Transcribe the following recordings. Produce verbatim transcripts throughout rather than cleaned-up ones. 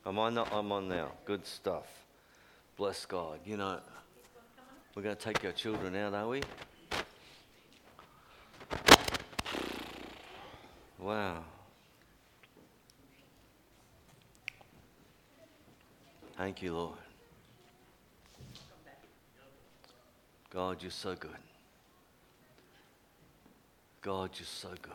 Am I not? I'm on now. Good stuff. Bless God. You know, we're going to take our children out, are we? Wow. Thank you, Lord. God, you're so good. God, you're so good.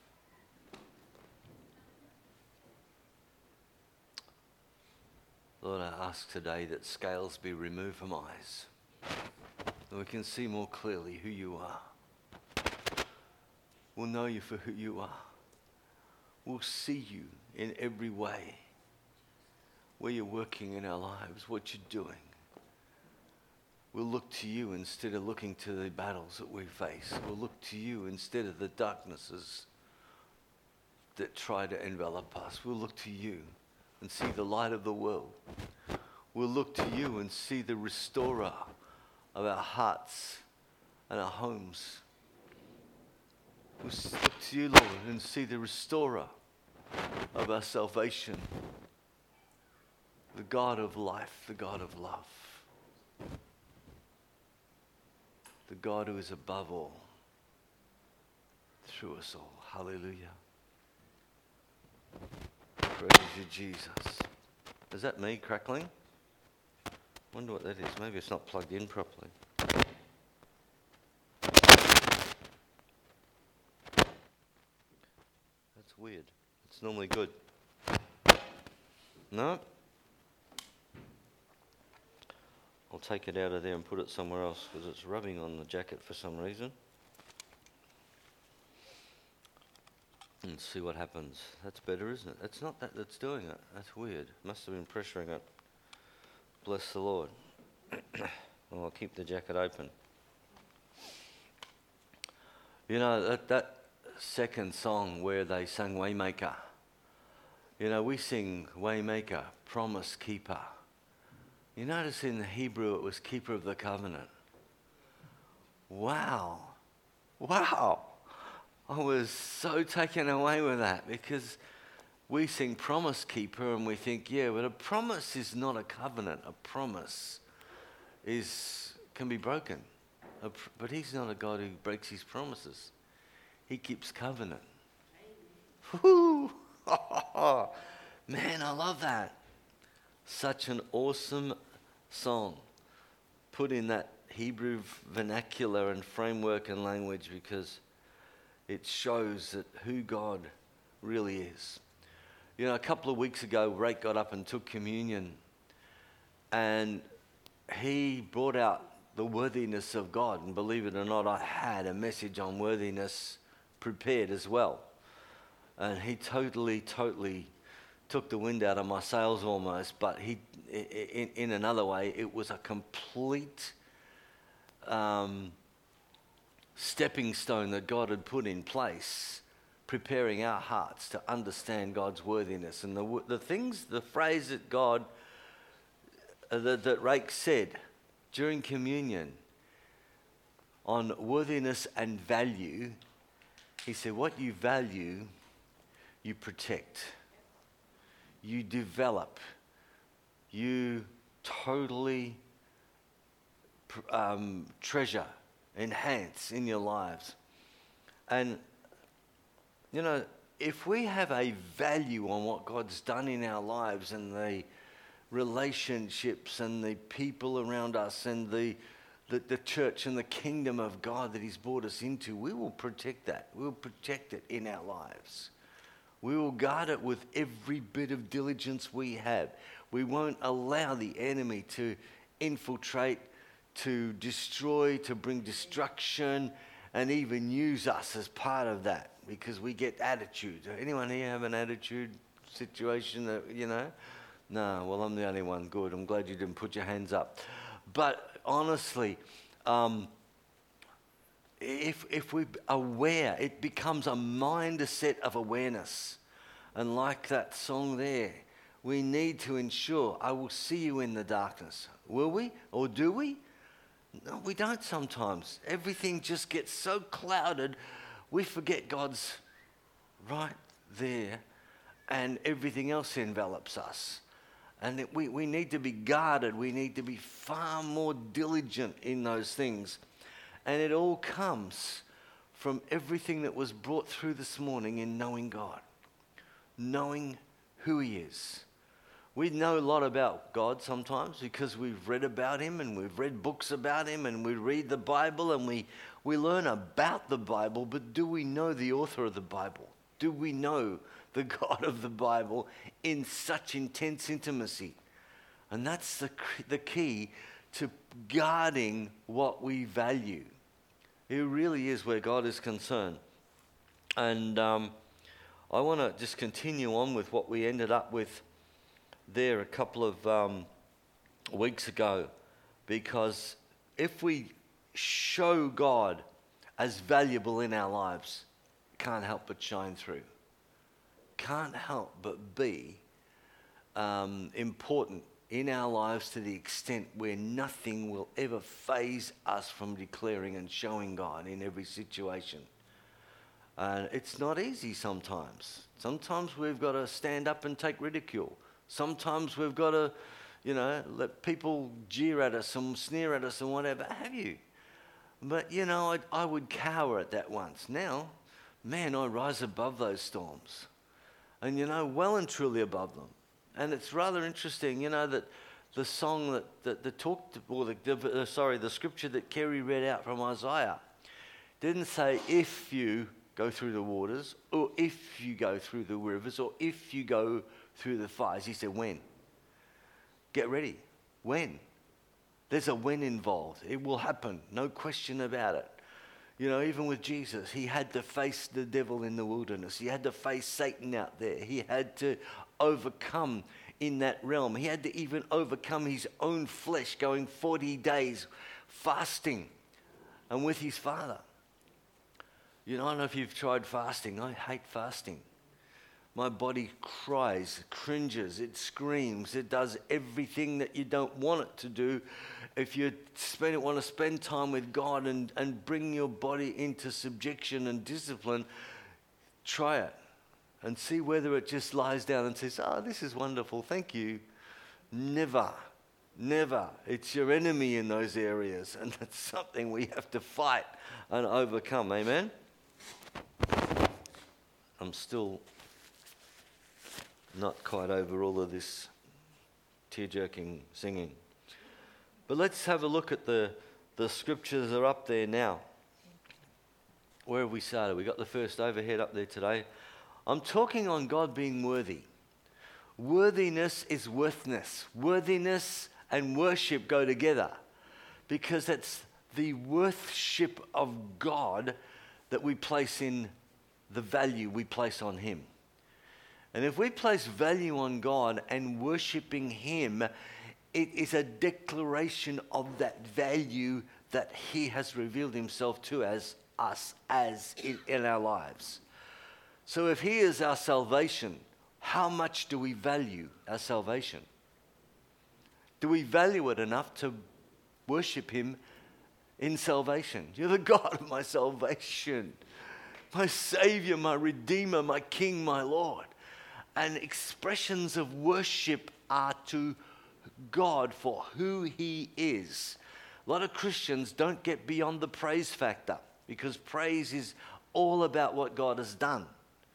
Lord, I ask today that scales be removed from eyes, that we can see more clearly who you are. We'll know you for who you are. We'll see you in every way, where you're working in our lives, what you're doing. We'll look to you instead of looking to the battles that we face. We'll look to you instead of the darknesses that try to envelop us. We'll look to you and see the light of the world. We'll look to you and see the restorer of our hearts and our homes. We'll look to you, Lord, and see the restorer of our salvation, the God of life, the God of love, the God who is above all, through us all. Hallelujah. Praise you, Jesus. Is that me crackling? Wonder what that is. Maybe it's not plugged in properly. That's weird. It's normally good. No? I'll take it out of there and put it somewhere else because it's rubbing on the jacket for some reason. And see what happens. That's better, isn't it? It's not that that's doing it. That's weird. Must have been pressuring it. Bless the Lord. Well, I'll keep the jacket open. You know, that, that second song where they sang Waymaker. You know, we sing Waymaker, Promise Keeper. You notice in the Hebrew it was Keeper of the Covenant. Wow. Wow. I was so taken away with that because we sing Promise Keeper and we think, yeah, but a promise is not a covenant. A promise is can be broken. A pr- but he's not a God who breaks his promises. He keeps covenant. Woo! Man, I love that. Such an awesome song. Put in that Hebrew vernacular and framework and language because it shows that who God really is. You know, a couple of weeks ago, Rake got up and took communion, and he brought out the worthiness of God. And believe it or not, I had a message on worthiness prepared as well. And he totally, totally took the wind out of my sails almost. But he, in, in another way, it was a complete Um, stepping stone that God had put in place, preparing our hearts to understand God's worthiness. And the the things, the phrase that God, uh, that, that Rake said during communion on worthiness and value, he said, what you value, you protect, you develop, you totally um, treasure, enhance in your lives. And, you know, if we have a value on what God's done in our lives and the relationships and the people around us and the, the, the church and the kingdom of God that he's brought us into, we will protect that. We'll protect it in our lives. We will guard it with every bit of diligence we have. We won't allow the enemy to infiltrate, to destroy, to bring destruction, and even use us as part of that because we get attitude. Anyone here have an attitude situation that, you know? No, well, I'm the only one. Good. I'm glad you didn't put your hands up. But honestly, um, if if we're aware, it becomes a mindset of awareness. And like that song there, we need to ensure, I will see you in the darkness. Will we? Or do we? No, we don't sometimes. Everything just gets so clouded, we forget God's right there and everything else envelops us. And it, we, we need to be guarded. We need to be far more diligent in those things. And it all comes from everything that was brought through this morning in knowing God, knowing who he is. We know a lot about God sometimes because we've read about him and we've read books about him and we read the Bible and we, we learn about the Bible, but do we know the author of the Bible? Do we know the God of the Bible in such intense intimacy? And that's the, the key to guarding what we value. It really is where God is concerned. And um, I want to just continue on with what we ended up with there a couple of um, weeks ago, because if we show God as valuable in our lives, it can't help but shine through. Can't help but be um, important in our lives to the extent where nothing will ever faze us from declaring and showing God in every situation. And it's not easy sometimes. Sometimes we've got to stand up and take ridicule. Sometimes we've got to, you know, let people jeer at us and sneer at us and whatever have you. But, you know, I, I would cower at that once. Now, man, I rise above those storms. And, you know, well and truly above them. And it's rather interesting, you know, that the song that, that, that talked, or the, the, uh, sorry, the scripture that Kerry read out from Isaiah didn't say if you go through the waters, or if you go through the rivers, or if you go through the fires. He said when. Get ready. When. There's a when involved. It will happen. No question about it. You know, even with Jesus, he had to face the devil in the wilderness. He had to face Satan out there. He had to overcome in that realm. He had to even overcome his own flesh, going forty days fasting and with his Father. You know, I don't know if you've tried fasting. I hate fasting. My body cries, cringes, it screams, it does everything that you don't want it to do. If you spend, want to spend time with God and, and bring your body into subjection and discipline, try it and see whether it just lies down and says, oh, this is wonderful, thank you. Never, never. It's your enemy in those areas, and that's something we have to fight and overcome, amen? I'm still not quite over all of this tear-jerking singing. But let's have a look at the, the scriptures that are up there now. Where have we started? We got the first overhead up there today. I'm talking on God being worthy. Worthiness is worthness. Worthiness and worship go together, because it's the worship of God that we place in the value we place on him. And if we place value on God and worshiping him, it is a declaration of that value that he has revealed himself to as us as in, in our lives. So if he is our salvation, how much do we value our salvation? Do we value it enough to worship him in salvation? You're the God of my salvation, my Savior, my Redeemer, my King, my Lord. And expressions of worship are to God for who he is. A lot of Christians don't get beyond the praise factor, because praise is all about what God has done.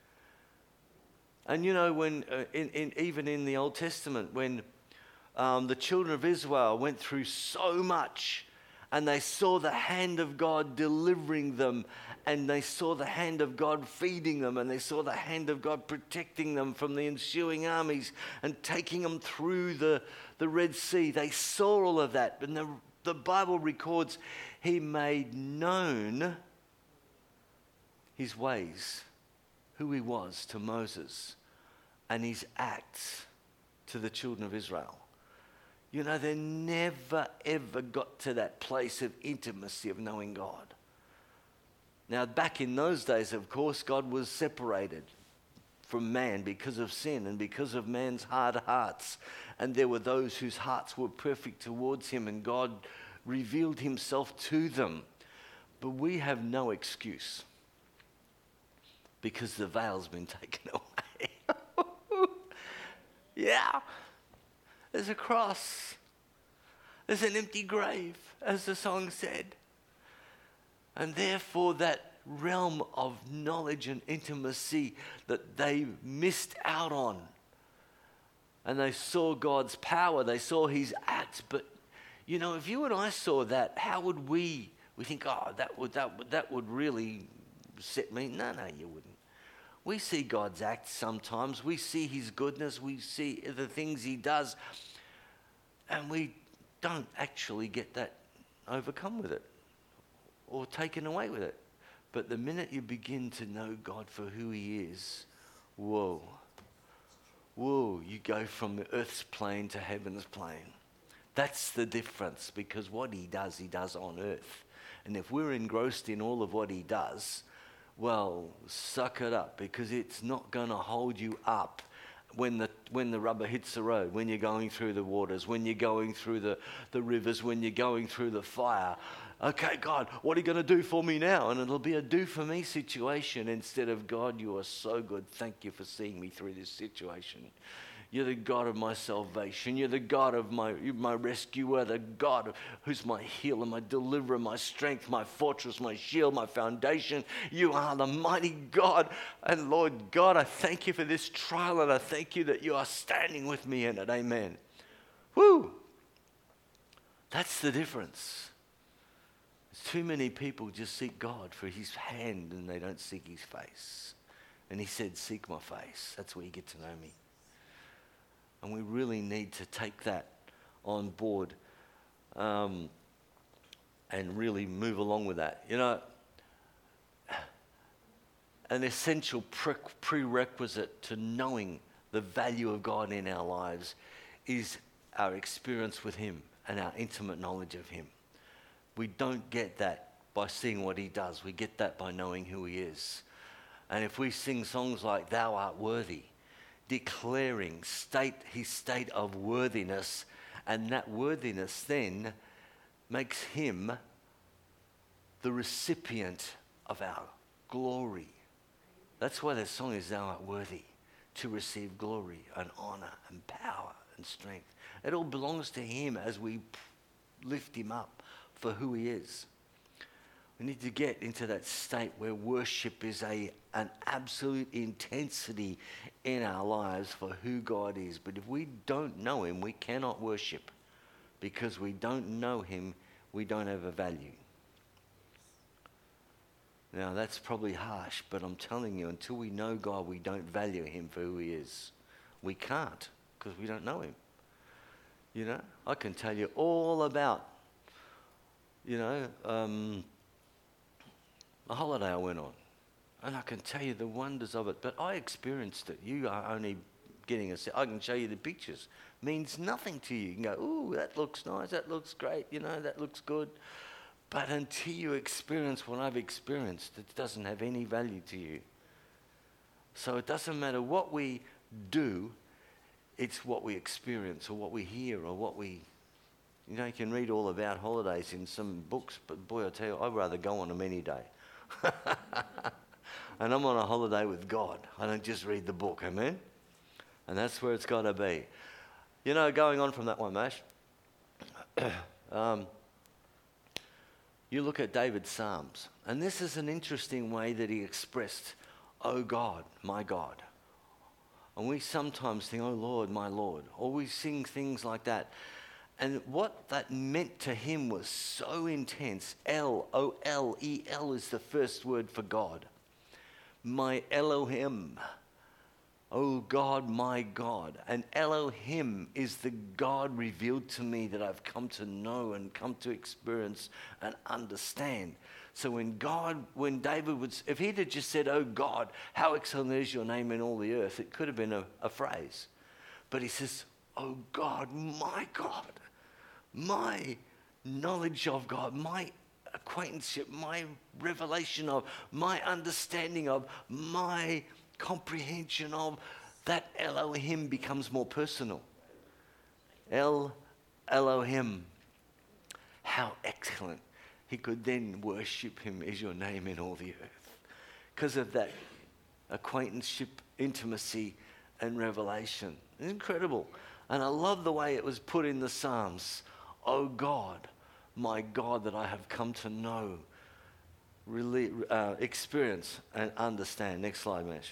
And you know, when uh, in, in, even in the Old Testament, when um, the children of Israel went through so much, and they saw the hand of God delivering them, and they saw the hand of God feeding them, and they saw the hand of God protecting them from the ensuing armies and taking them through the, the Red Sea. They saw all of that. And the, the Bible records he made known his ways, who he was to Moses, and his acts to the children of Israel. You know, they never, ever got to that place of intimacy of knowing God. Now, back in those days, of course, God was separated from man because of sin and because of man's hard hearts. And there were those whose hearts were perfect towards him, and God revealed himself to them. But we have no excuse, because the veil's been taken away. Yeah. There's a cross. There's an empty grave, as the song said. And therefore that realm of knowledge and intimacy that they missed out on. And they saw God's power, they saw his acts. But, you know, if you and I saw that, how would we, we think, oh, that would, that would, that would really set me? No, no, you wouldn't. We see God's acts sometimes. We see his goodness. We see the things he does. And we don't actually get that overcome with it or taken away with it. But the minute you begin to know God for who he is, whoa, whoa, you go from the earth's plane to heaven's plane. That's the difference, because what he does, he does on earth. And if we're engrossed in all of what he does, well, suck it up, because it's not going to hold you up when the when the rubber hits the road, when you're going through the waters, when you're going through the, the rivers, when you're going through the fire. Okay, God, what are you going to do for me now? And it'll be a do for me situation instead of, God, you are so good. Thank you for seeing me through this situation. You're the God of my salvation. You're the God of my, my rescuer, the God who's my healer, my deliverer, my strength, my fortress, my shield, my foundation. You are the mighty God. And Lord God, I thank you for this trial, and I thank you that you are standing with me in it. Amen. Woo! That's the difference. Too many people just seek God for his hand and they don't seek his face. And he said, seek my face. That's where you get to know me. And we really need to take that on board um, and really move along with that. You know, an essential pre- prerequisite to knowing the value of God in our lives is our experience with him and our intimate knowledge of him. We don't get that by seeing what he does. We get that by knowing who he is. And if we sing songs like Thou Art Worthy, declaring state his state of worthiness, and that worthiness then makes him the recipient of our glory. That's why the song is Thou Art Worthy, to receive glory and honor and power and strength. It all belongs to him as we lift him up for who he is. We need to get into that state where worship is a an absolute intensity in our lives for who God is. But if we don't know him, we cannot worship. Because we don't know him, we don't have a value. Now that's probably harsh, but I'm telling you, until we know God, we don't value him for who he is. We can't, because we don't know him. You know, I can tell you all about, you know, um, a holiday I went on. And I can tell you the wonders of it, but I experienced it. You are only getting a se- I can show you the pictures. Means nothing to you. You can go, ooh, that looks nice, that looks great, you know, that looks good. But until you experience what I've experienced, it doesn't have any value to you. So it doesn't matter what we do, it's what we experience or what we hear or what we, you know, you can read all about holidays in some books, but boy, I tell you, I'd rather go on them any day. And I'm on a holiday with God. I don't just read the book, amen? And that's where it's got to be. You know, going on from that one, Mash, um, you look at David's Psalms, and this is an interesting way that he expressed, oh God, my God. And we sometimes think, oh Lord, my Lord, or we sing things like that. And what that meant to him was so intense. El, O L E L is the first word for God. My Elohim, oh God, my God. And Elohim is the God revealed to me that I've come to know and come to experience and understand. So when God, when David would, if he'd have just said, oh God, how excellent is your name in all the earth, it could have been a, a phrase. But he says, oh God, my God, my knowledge of God, my acquaintanceship, my revelation of, my understanding of, my comprehension of, that Elohim becomes more personal. El Elohim. How excellent. He could then worship him is your name in all the earth. Because of that acquaintanceship, intimacy, and revelation. It's incredible. And I love the way it was put in the Psalms. Oh God, my God, that I have come to know, really uh, experience and understand. Next slide, Mesh.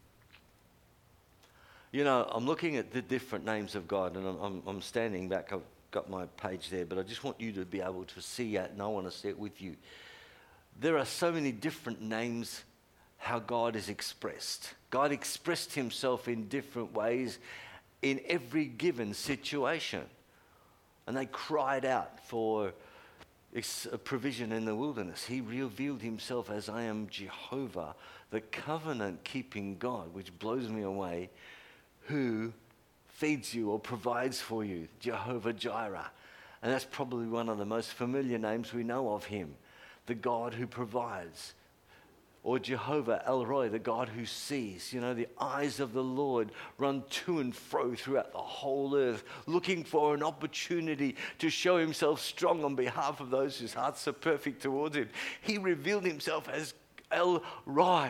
You know, I'm looking at the different names of God, and I'm, I'm, I'm standing back. I've got my page there, but I just want you to be able to see it, and I want to see it with you. There are so many different names how God is expressed. God expressed himself in different ways in every given situation. And they cried out for a provision in the wilderness. He revealed himself as I am Jehovah, the covenant-keeping God, which blows me away, who feeds you or provides for you, Jehovah Jireh. And that's probably one of the most familiar names we know of him, the God who provides. Or Jehovah El Roi, the God who sees. You know, the eyes of the Lord run to and fro throughout the whole earth, looking for an opportunity to show himself strong on behalf of those whose hearts are perfect towards him. He revealed himself as El Roi.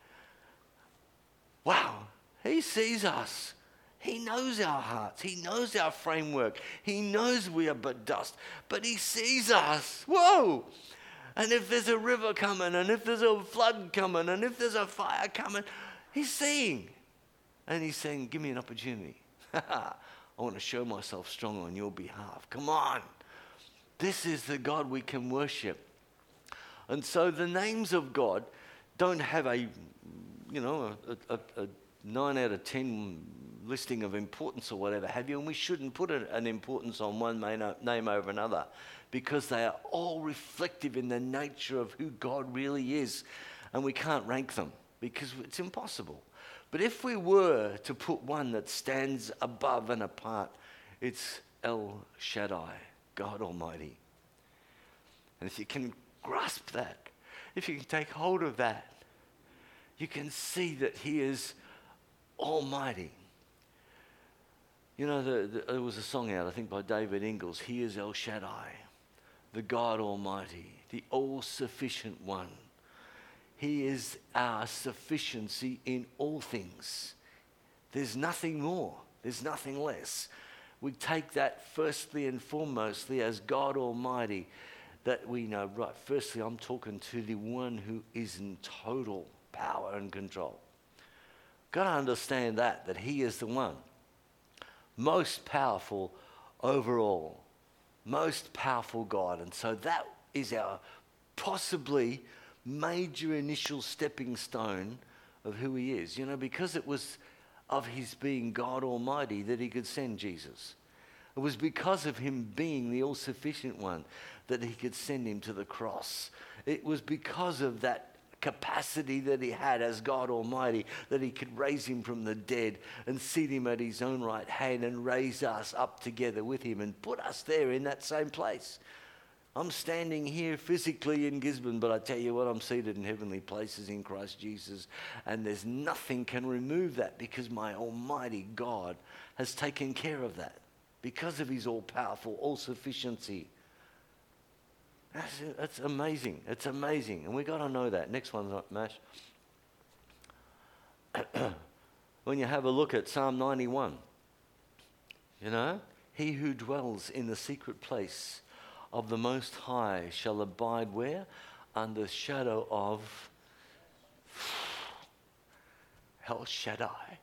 Wow, he sees us. He knows our hearts. He knows our framework. He knows we are but dust, but he sees us. Whoa! And if there's a river coming, and if there's a flood coming, and if there's a fire coming, he's seeing. And he's saying, give me an opportunity. I want to show myself strong on your behalf. Come on. This is the God we can worship. And so the names of God don't have a, you know, a, a, a nine out of ten listing of importance or whatever have you, and we shouldn't put an importance on one name over another, because they are all reflective in the nature of who God really is. And we can't rank them because it's impossible. But if we were to put one that stands above and apart, it's El Shaddai, God Almighty. And if you can grasp that, if you can take hold of that, you can see that he is Almighty. You know, the, the, there was a song out, I think, by David Ingalls. He is El Shaddai, the God Almighty, the all-sufficient one. He is our sufficiency in all things. There's nothing more. There's nothing less. We take that firstly and foremostly as God Almighty, that we know, right, firstly, I'm talking to the one who is in total power and control. Got to understand that, that he is the one most powerful overall. Most powerful God. And so that is our possibly major initial stepping stone of who he is. You know, because it was of his being God Almighty that he could send Jesus. It was because of him being the all-sufficient one that he could send him to the cross. It was because of that capacity that he had as God Almighty that he could raise him from the dead and seat him at his own right hand and raise us up together with him and put us there in that same place. I'm standing here physically in Gisborne, but I tell you what, I'm seated in heavenly places in Christ Jesus, and there's nothing can remove that, because my Almighty God has taken care of that because of his all-powerful, all-sufficiency. That's, that's amazing. It's amazing. And we've got to know that. Next one, Mash. When you have a look at Psalm ninety-one, you know, he who dwells in the secret place of the Most High shall abide where? Under the shadow of El Shaddai.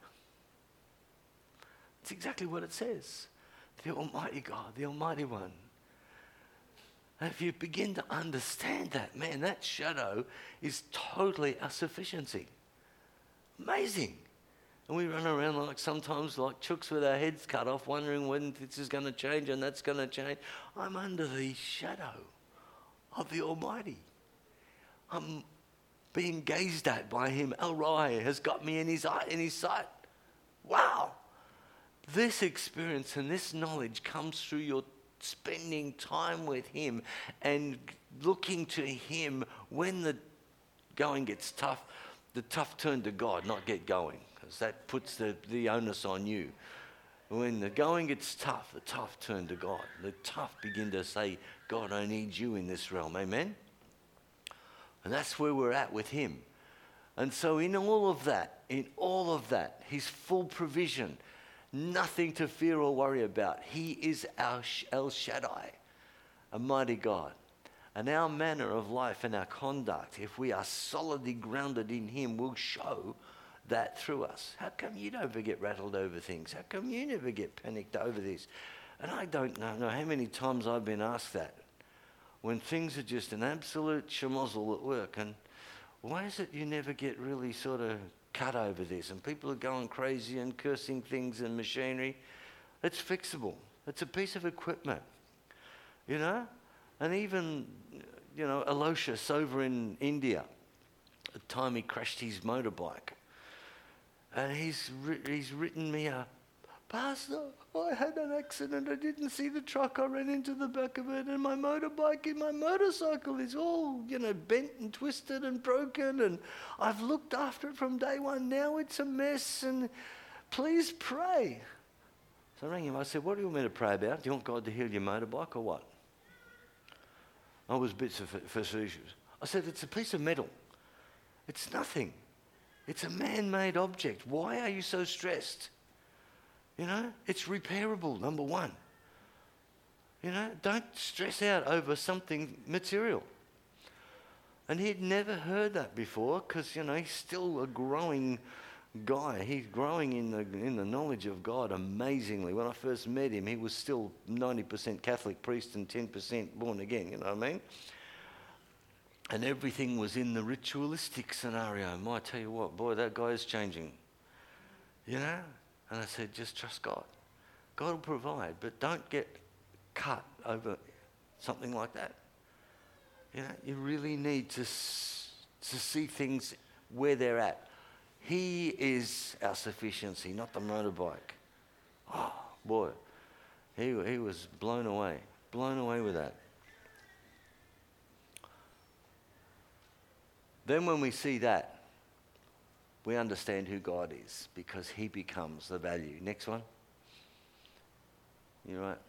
It's exactly what it says. The Almighty God, the Almighty One. And if you begin to understand that, man, that shadow is totally our sufficiency. Amazing. And we run around like sometimes like chooks with our heads cut off, wondering when this is going to change and that's going to change. I'm under the shadow of the Almighty. I'm being gazed at by him. El Roi has got me in his eye, in his sight. Wow. This experience and this knowledge comes through your spending time with him and looking to him when the going gets tough. The tough turn to God, not get going, because that puts the, the onus on you. When the going gets tough, the tough turn to God. The tough begin to say, God, I need you in this realm. Amen? And that's where we're at with him. And so in all of that, in all of that, his full provision, Nothing to fear or worry about. He is our El Shaddai, a mighty God. And our manner of life and our conduct, if we are solidly grounded in him, will show that through us. How come you don't ever get rattled over things? How come you never get panicked over this? And I don't know, know how many times I've been asked that. When things are just an absolute schmozzle at work, and why is it you never get really sort of cut over this? And people are going crazy and cursing things and machinery. It's fixable. It's a piece of equipment, you know? And even, you know, Aloysius over in India, the time he crashed his motorbike, and he's he's written me a, Pastor, I had an accident. I didn't see the truck. I ran into the back of it, and my motorbike and my motorcycle is all, you know, bent and twisted and broken, and I've looked after it from day one. Now it's a mess, and please pray. So I rang him. I said, what do you want me to pray about? Do you want God to heal your motorbike or what? I was a bit facetious. I said, it's a piece of metal. It's nothing. It's a man-made object. Why are you so stressed? You know, it's repairable, number one. You know, don't stress out over something material. And he'd never heard that before because, you know, he's still a growing guy. He's growing in the in the knowledge of God amazingly. When I first met him, he was still ninety percent Catholic priest and ten percent born again, you know what I mean? And everything was in the ritualistic scenario. And I tell you what, boy, that guy is changing. You know? And I said, just trust God. God will provide, but don't get cut over something like that. You know, you really need to, to see things where they're at. He is our sufficiency, not the motorbike. Oh, boy. He, he was blown away, blown away with that. Then when we see that, we understand who God is because he becomes the value. Next one. You're right.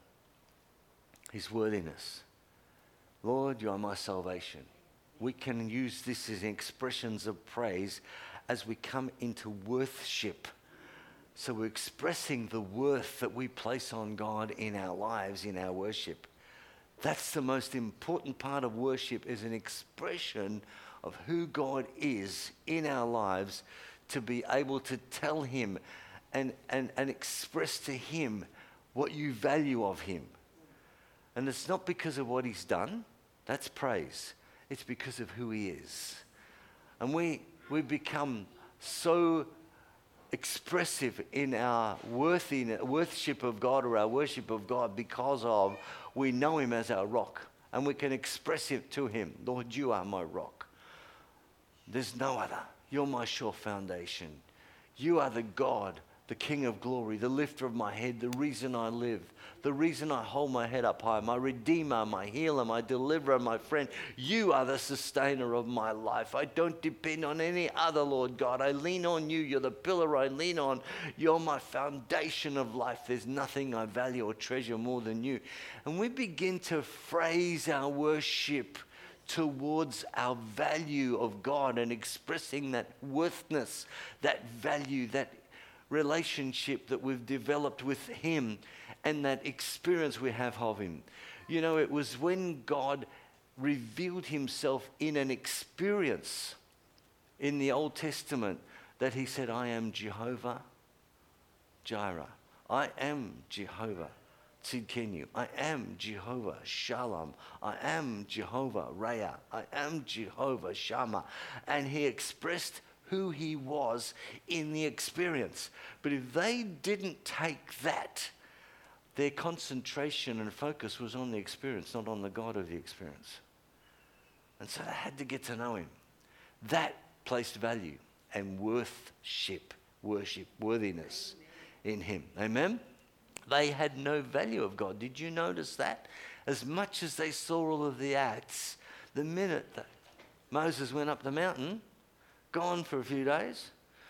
His worthiness. Lord, you are my salvation. We can use this as expressions of praise as we come into worship. So we're expressing the worth that we place on God in our lives, in our worship. That's the most important part of worship, is an expression of who God is in our lives, to be able to tell him and, and, and express to him what you value of him. And it's not because of what he's done. That's praise. It's because of who he is. And we we become so expressive in our worthiness, worship of God or our worship of God because of we know him as our rock. And we can express it to him. Lord, you are my rock. There's no other. You're my sure foundation. You are the God, the King of glory, the lifter of my head, the reason I live, the reason I hold my head up high, my redeemer, my healer, my deliverer, my friend. You are the sustainer of my life. I don't depend on any other, Lord God. I lean on you. You're the pillar I lean on. You're my foundation of life. There's nothing I value or treasure more than you. And we begin to phrase our worship towards our value of God and expressing that worthness, that value, that relationship that we've developed with him and that experience we have of him. You know, it was when God revealed himself in an experience in the Old Testament that he said, I am Jehovah Jireh. I am Jehovah Tzidkenu. I am Jehovah Shalom. I am Jehovah Raya. I am Jehovah Shammah. And he expressed who he was in the experience. But if they didn't take that, their concentration and focus was on the experience, not on the God of the experience. And so they had to get to know him. That placed value and worship, worship, worthiness in him. Amen? They had no value of God. Did you notice that? As much as they saw all of the acts, the minute that Moses went up the mountain, gone for a few days,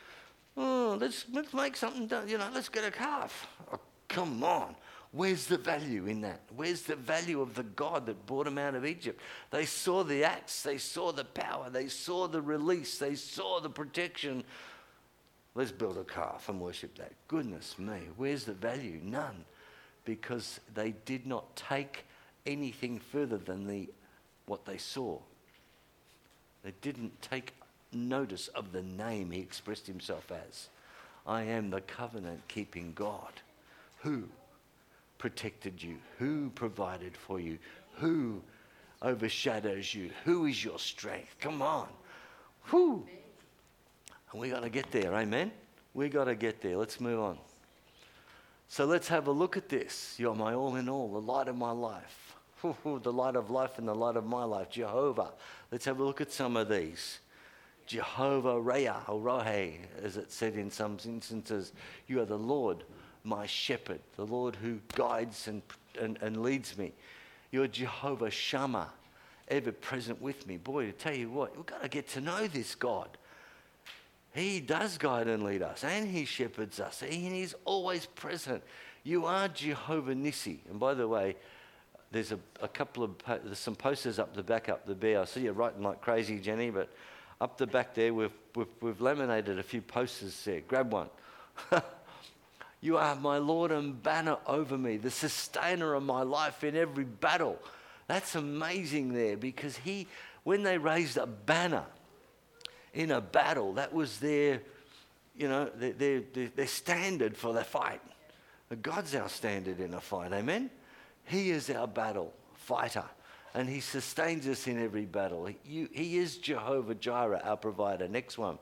oh, let's, let's make something, done. You know, let's get a calf. Oh, come on. Where's the value in that? Where's the value of the God that brought them out of Egypt? They saw the acts. They saw the power. They saw the release. They saw the protection. Let's build a calf and worship that. Goodness me, where's the value? None. Because they did not take anything further than the what they saw. They didn't take notice of the name he expressed himself as. I am the covenant-keeping God. Who protected you? Who provided for you? Who overshadows you? Who is your strength? Come on. Whew. And we got to get there, amen? We got to get there. Let's move on. So let's have a look at this. You're my all in all, the light of my life. The light of life and the light of my life, Jehovah. Let's have a look at some of these. Jehovah Raya, or Rohe, as it said in some instances. You are the Lord, my shepherd, the Lord who guides and, and, and leads me. You're Jehovah Shammah, ever present with me. Boy, to tell you what, we've got to get to know this God. He does guide and lead us, and he shepherds us, and he's always present. You are Jehovah Nissi. And by the way, there's a, a couple of, there's some posters up the back, up the bear. I see you writing like crazy, Jenny, but up the back there, we've, we've, we've laminated a few posters there. Grab one. You are my Lord and banner over me, the sustainer of my life in every battle. That's amazing there, because he, when they raised a banner in a battle, that was their, you know, their, their, their standard for the fight. God's our standard in a fight, amen? He is our battle fighter, and he sustains us in every battle. He, he is Jehovah Jireh, our provider. Next one.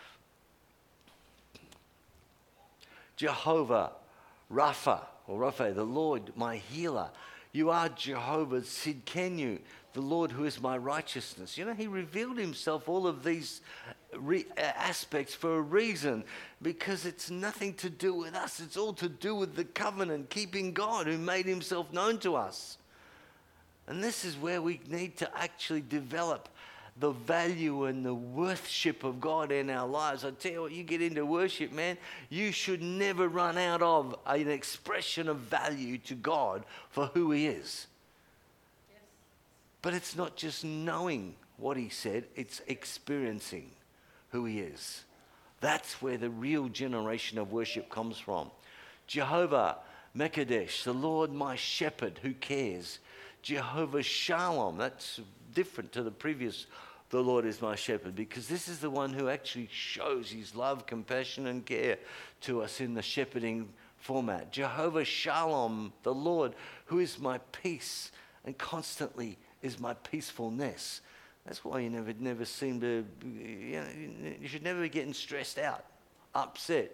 Jehovah Rapha, or Rapha, the Lord, my healer. You are Jehovah Sidkenu, the Lord who is my righteousness. You know, he revealed himself all of these re- aspects for a reason, because it's nothing to do with us. It's all to do with the covenant-keeping God who made himself known to us. And this is where we need to actually develop the value and the worship of God in our lives. I tell you what, you get into worship, man, you should never run out of an expression of value to God for who he is. Yes. But it's not just knowing what he said, it's experiencing who he is. That's where the real generation of worship comes from. Jehovah Mekadesh, the Lord my shepherd who cares. Jehovah Shalom, that's different to the previous, the Lord is my shepherd, because this is the one who actually shows his love, compassion, and care to us in the shepherding format. Jehovah Shalom, the Lord who is my peace and constantly is my peacefulness. That's why you never never seem to, you know, you should never be getting stressed out, upset,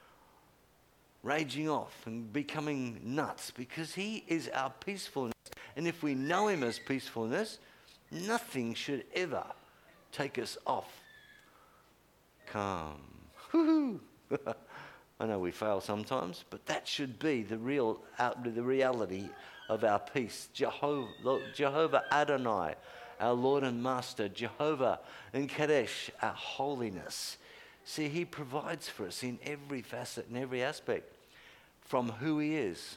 raging off and becoming nuts, because he is our peacefulness. And if we know him as peacefulness, nothing should ever take us off calm. Woo-hoo. I know we fail sometimes, but that should be the real, the reality of our peace. Jehovah, Jehovah Adonai, our Lord and Master. Jehovah and Kadesh, our holiness. See, he provides for us in every facet and every aspect from who he is.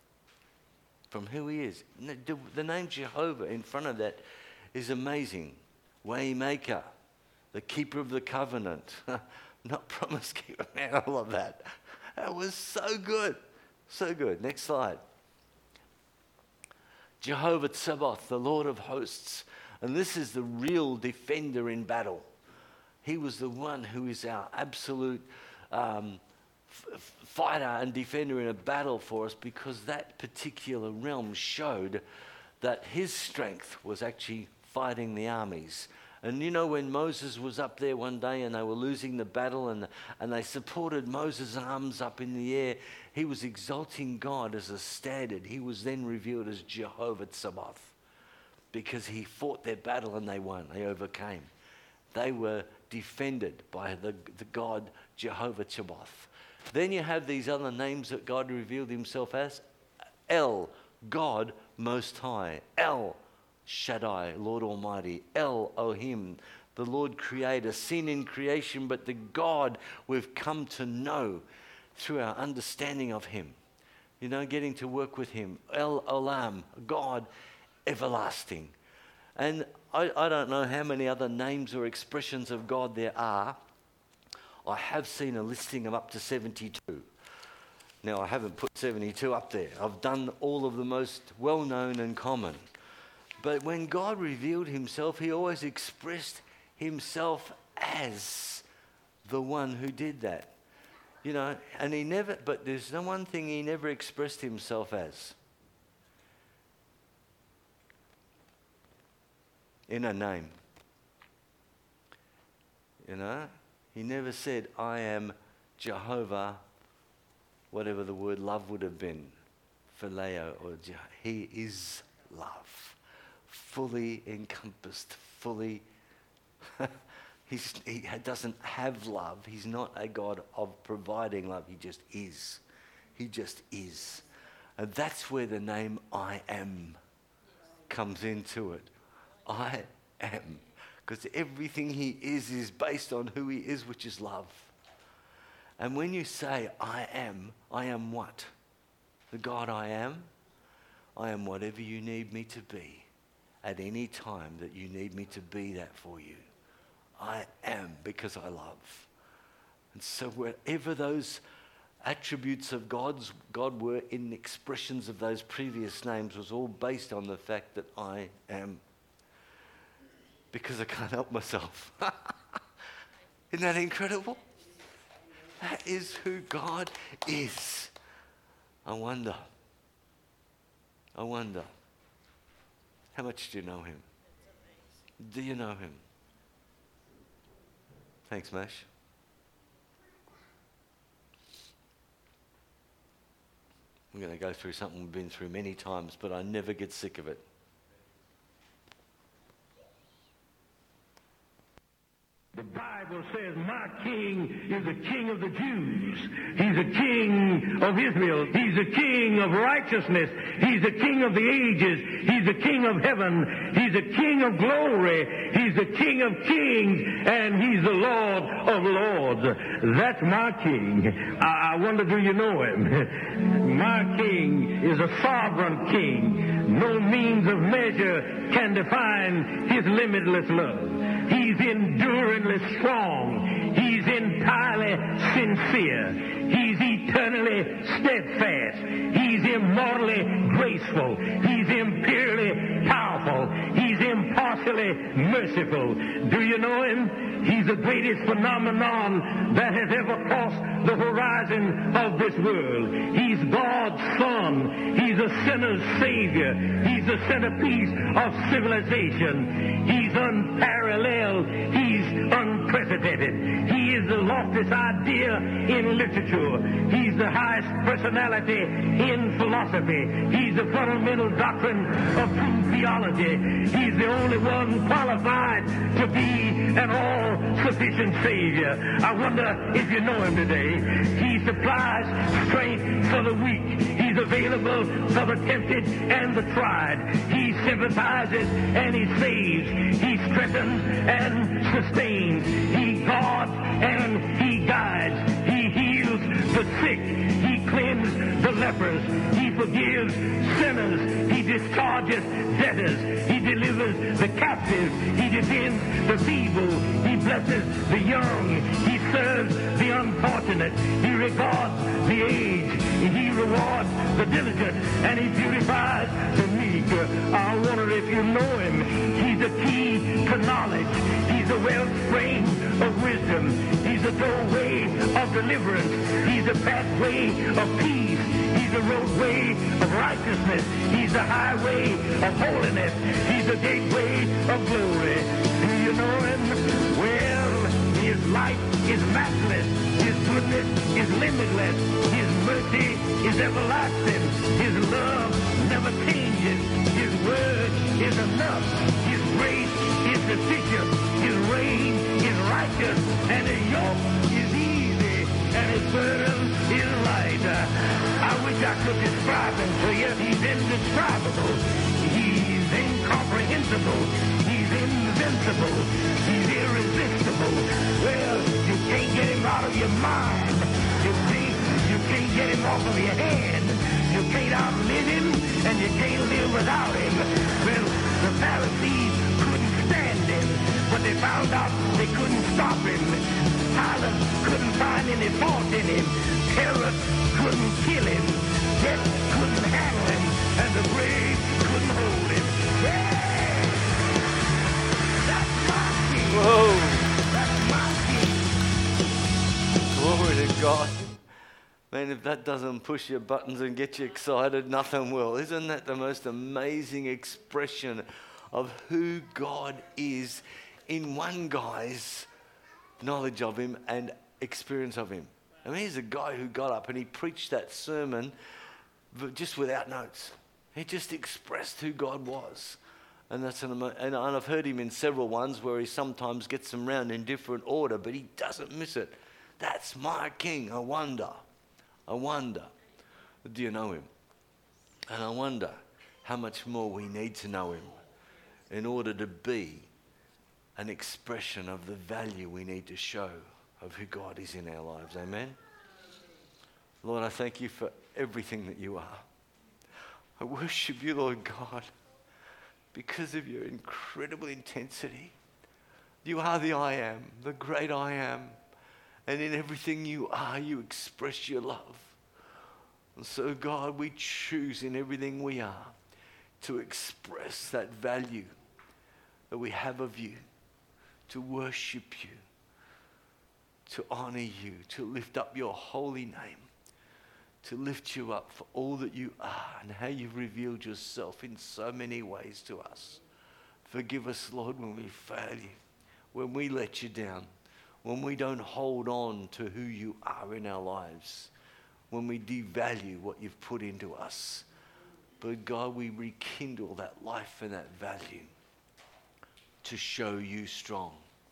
From who he is. The name Jehovah in front of that is amazing. Waymaker, the keeper of the covenant. Not promise keeper, man, I love that. That was so good. So good. Next slide. Jehovah Tsabaoth, the Lord of hosts. And this is the real defender in battle. He was the one who is our absolute um, f- fighter and defender in a battle for us, because that particular realm showed that his strength was actually fighting the armies. And you know, when Moses was up there one day and they were losing the battle, and, and they supported Moses' arms up in the air, he was exalting God as a standard. He was then revealed as Jehovah Tsabaoth, because he fought their battle and they won. They overcame. They were defended by the, the God Jehovah Tsabaoth. Then you have these other names that God revealed himself as. El, God Most High. El Shaddai, Lord Almighty. El Ohim, the Lord Creator, seen in creation, but the God we've come to know through our understanding of him. You know, getting to work with him. El Olam, God everlasting. And I, I don't know how many other names or expressions of God there are. I have seen a listing of up to seventy-two. Now, I haven't put seventy-two up there. I've done all of the most well-known and common. But when God revealed himself, he always expressed himself as the one who did that. You know, and he never, but there's no one thing he never expressed himself as. In a name. You know, he never said, I am Jehovah, whatever the word love would have been, phileo, or Je- he is love, fully encompassed, fully, he's, he doesn't have love, he's not a God of providing love, he just is, he just is. And that's where the name I am comes into it. I am. Because everything he is is based on who he is, which is love. And when you say, I am, I am what? The God I am? I am whatever you need me to be at any time that you need me to be that for you. I am because I love. And so wherever those attributes of God's, God were in expressions of those previous names was all based on the fact that I am. Because I can't help myself. Isn't that incredible? That is who God is. I wonder. I wonder. How much do you know him? Do you know him? Thanks, Mash. I'm going to go through something we've been through many times, but I never get sick of it. The Bible says, my king is the king of the Jews. He's a king of Israel. He's a king of righteousness. He's the king of the ages. He's the king of heaven. He's the king of glory. He's the king of kings. And he's the Lord of lords. That's my king. I, I wonder, do you know him? My king is a sovereign king. No means of measure can define his limitless love. He's enduringly strong. He's entirely sincere. He's eternally steadfast. He's immortally graceful. He's imperially powerful. He's impartially merciful. Do you know him? He's the greatest phenomenon that has ever crossed the horizon of this world. He's God's Son. He's a sinner's Savior. He's the centerpiece of civilization. He's unparalleled. He's unprecedented. He is the loftiest idea in literature. He's the highest personality in philosophy. He's the fundamental doctrine of true theology. He's the only one qualified to be an all-sufficient Savior. I wonder if you know him today. He supplies strength for the weak. He's available for the tempted and the tried. He sympathizes and he saves. He strengthens and sustains. He guards and he guides. He heals the sick. He cleanses the lepers. He forgives sinners. He discharges debtors. He delivers the captive. He defends the feeble. He blesses the young. He serves the unfortunate. He regards the aged. He rewards the diligent. And he purifies the meek. I wonder if you know him. He's the key to knowledge. He's the wellspring of wisdom. He's the doorway of deliverance. He's the pathway of peace. He's the roadway of righteousness. He's the highway of holiness. He's the gateway of glory. Do you know him? Well, his life is matchless. His goodness is limitless. His mercy is everlasting. His love never changes. His word is enough. His grace is sufficient. His reign is righteous. And his yoke is easy. And his burden is light. I wish I could describe him to you. He's indescribable. He's incomprehensible. He's invincible. He's irresistible. Well, you can't get him out of your mind. You can't, you can't get him off of your hand. You can't outlive him, and you can't live without him. Well, the Pharisees couldn't stand him, but they found out they couldn't stop him. Pilate couldn't any fault in him. Terror couldn't kill him. Death couldn't handle him. And the grave couldn't hold him. Yeah! That's my king. Whoa. That's my king. Glory to God. Man, if that doesn't push your buttons and get you excited, nothing will. Isn't that the most amazing expression of who God is in one guy's knowledge of him and experience of him? I mean, he's a guy who got up and he preached that sermon but just without notes. He just expressed who God was. And that's an amo- and I've heard him in several ones where he sometimes gets them round in different order, but he doesn't miss it. That's my king. I wonder. I wonder, do you know him? And I wonder how much more we need to know him in order to be an expression of the value we need to show of who God is in our lives. Amen? Lord, I thank you for everything that you are. I worship you, Lord God, because of your incredible intensity. You are the I am, the great I am. And in everything you are, you express your love. And so, God, we choose in everything we are to express that value that we have of you, to worship you, to honor you, to lift up your holy name, to lift you up for all that you are and how you've revealed yourself in so many ways to us. Forgive us, Lord, when we fail you, when we let you down, when we don't hold on to who you are in our lives, when we devalue what you've put into us. But God, we rekindle that life and that value to show you strong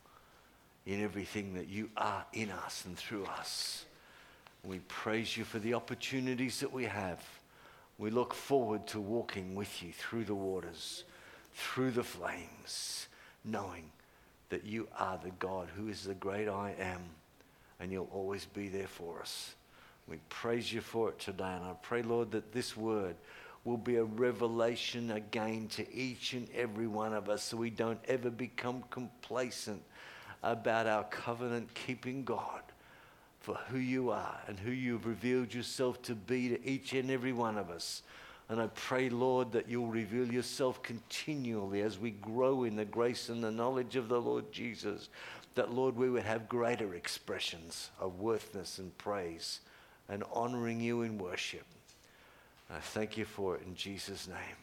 in everything that you are in us and through us. We praise you for the opportunities that we have. We look forward to walking with you through the waters, through the flames, knowing that you are the God who is the great I am, and you'll always be there for us. We praise you for it today, and I pray, Lord, that this word will be a revelation again to each and every one of us, so we don't ever become complacent about our covenant-keeping God for who you are and who you've revealed yourself to be to each and every one of us. And I pray, Lord, that you'll reveal yourself continually as we grow in the grace and the knowledge of the Lord Jesus, that, Lord, we would have greater expressions of worthiness and praise and honoring you in worship. I thank you for it in Jesus' name.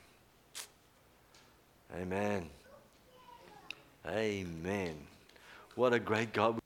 Amen. Amen. What a great God we